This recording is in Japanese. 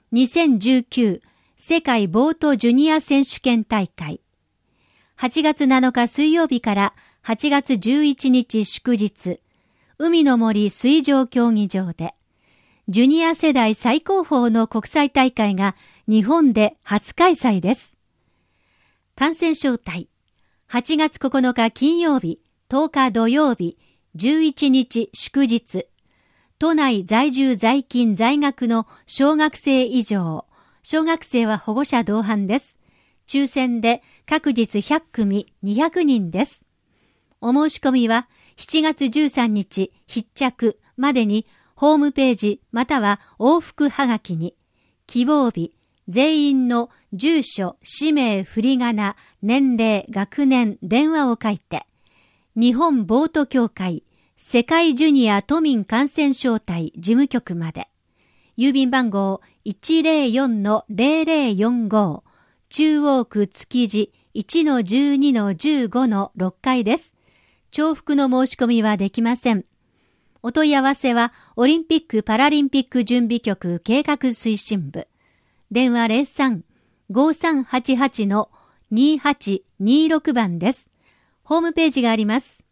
2019世界ボートジュニア選手権大会。8月7日水曜日から8月11日祝日、海の森水上競技場で、ジュニア世代最高峰の国際大会が日本で初開催です。観戦招待、8月9日金曜日、10日土曜日、11日祝日、都内在住在勤在学の小学生以上、小学生は保護者同伴です。抽選で各日100組200人です。お申し込みは7月13日必着までにホームページまたは往復はがきに希望日、全員の住所、氏名、振り仮名、年齢、学年、電話を書いて日本ボート協会世界ジュニア都民観戦招待事務局まで郵便番号 104-0045 中央区築地 1-12-15-6 階です。重複の申し込みはできません。お問い合わせはオリンピック・パラリンピック準備局計画推進部。電話 03-5388-2826 番です。ホームページがあります。